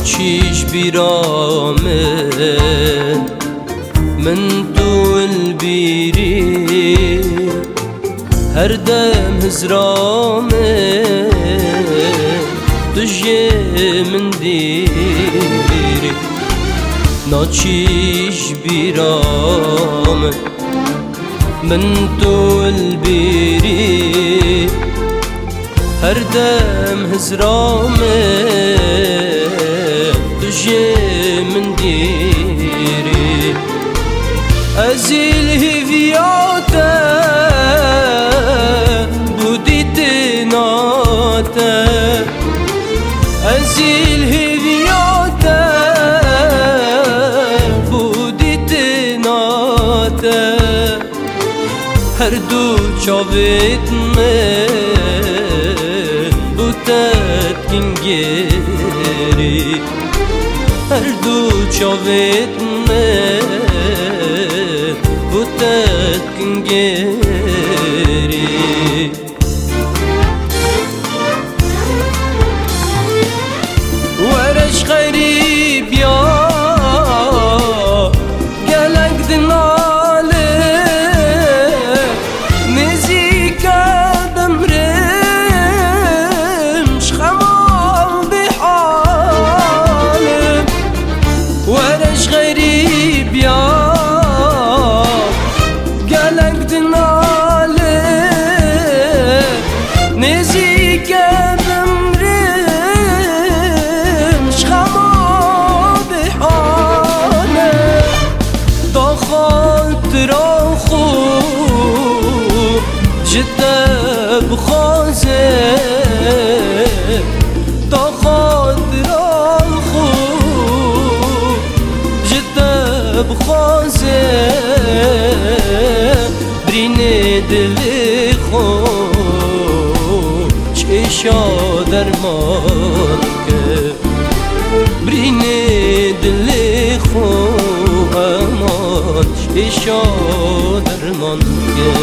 ناچیش بیرامه من تو البیری هر دم هزرامه تجي من ديري ناچیش بیرامه من تو البیری هر دم هزرامه تجي من ديري ازيل هفياتا بوديت ناتا ازيل هفياتا بوديت ناتا هر دو چاوت بودت کنگری هر دو چاوت بودت کنگری ورش غریب یا گلک دناله نزیک دمرم شخمال بحالم ورش غریب یا گلک دناله نزیک جدا بخوزه تا خاطر خوب جدا بخوزه برینه دل خوب چشا درمان که برینه دل خوب امان چشا درمان که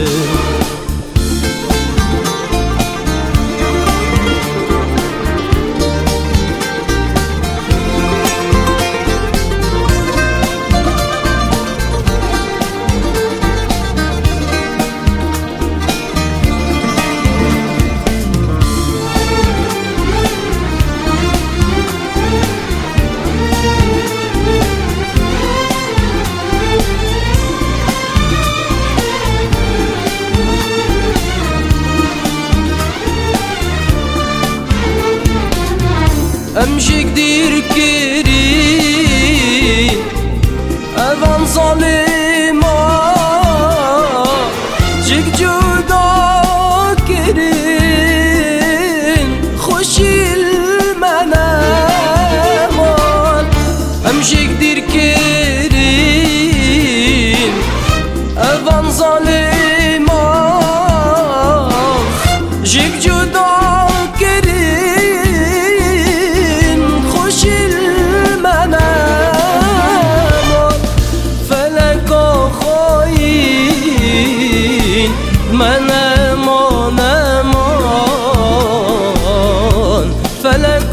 امشك دير كريم اذان ظالما جك جدا كريم خوشي المنامان امشك دير كريم اذان ظالما جك جدا من امان امان فلک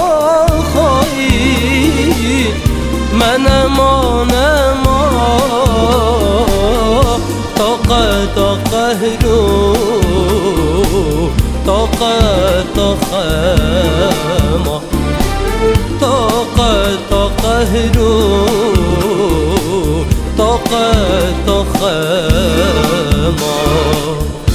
خواهی من امان امان طاقت قهرو طاقت خما طاقت قهرو طاقت خما